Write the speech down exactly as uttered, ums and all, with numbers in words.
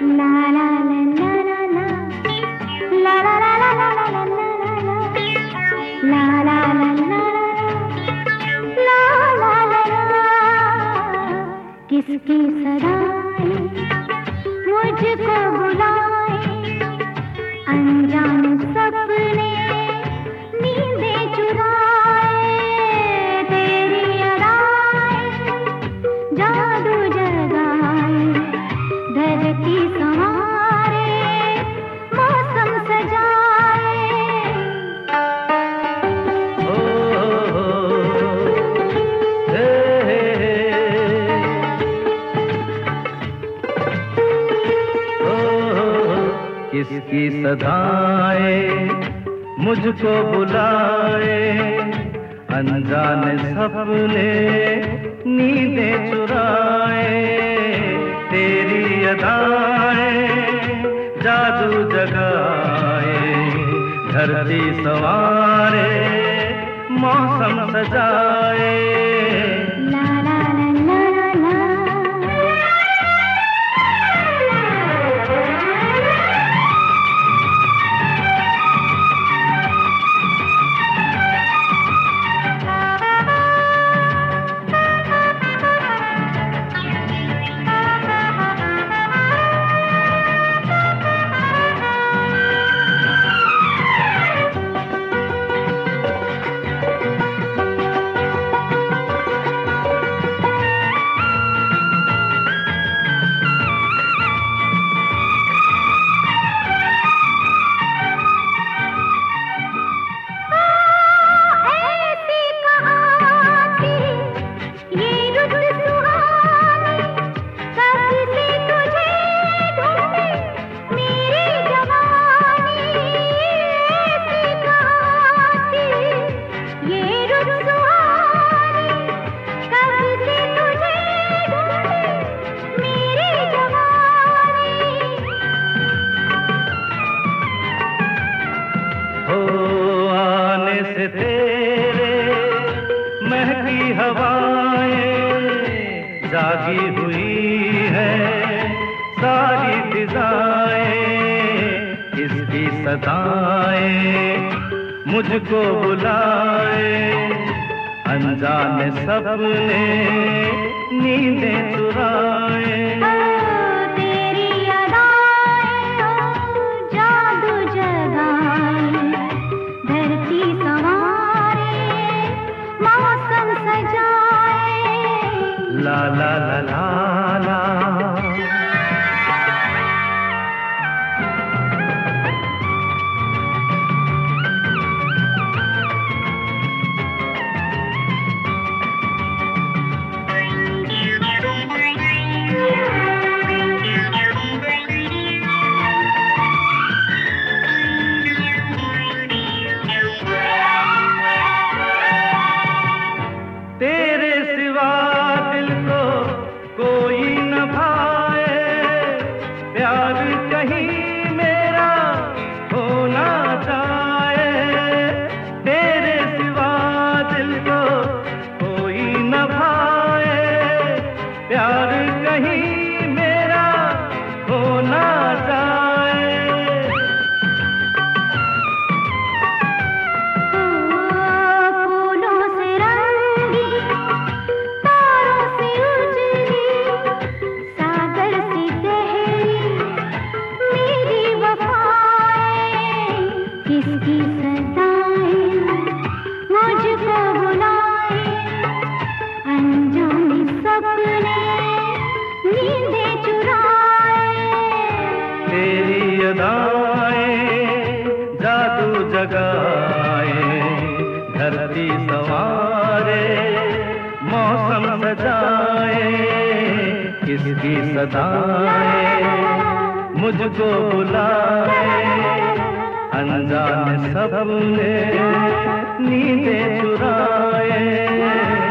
किसकी सदाएं मुझको बुलाए, अनजान सपने नींदें चुराए, तेरी अदाएं जादू जगाए, धरती संवारे मौसम सजाए। किसकी सदाएं मुझको बुलाए, अनजान सपने नींदें चुराए, तेरी अदाएं जादू जगाए, धरती संवारे मौसम सजाए। तेरे महकी हवाएं जागी हुई है सारी फिजाएं, इसकी सदाएं मुझको बुलाए, अनजाने सपने नींदें चुराए। ला ला ला ला ला तेरे सिवा दिल को कोई न भाए, प्यार कहीं मेरा हो ना जाए, तेरे सिवा दिल को कोई न भाए, प्यार कहीं मेरा हो ना जाए। किसकी सदाएं मुझको बुलाए, अनजाने सपने नींदें चुराए, तेरी अदाएं जादू जगाए, धरती संवारे मौसम सजाए, किसकी सदाएं मुझको बुलाए, अनजाने सपने नींदें चुराए।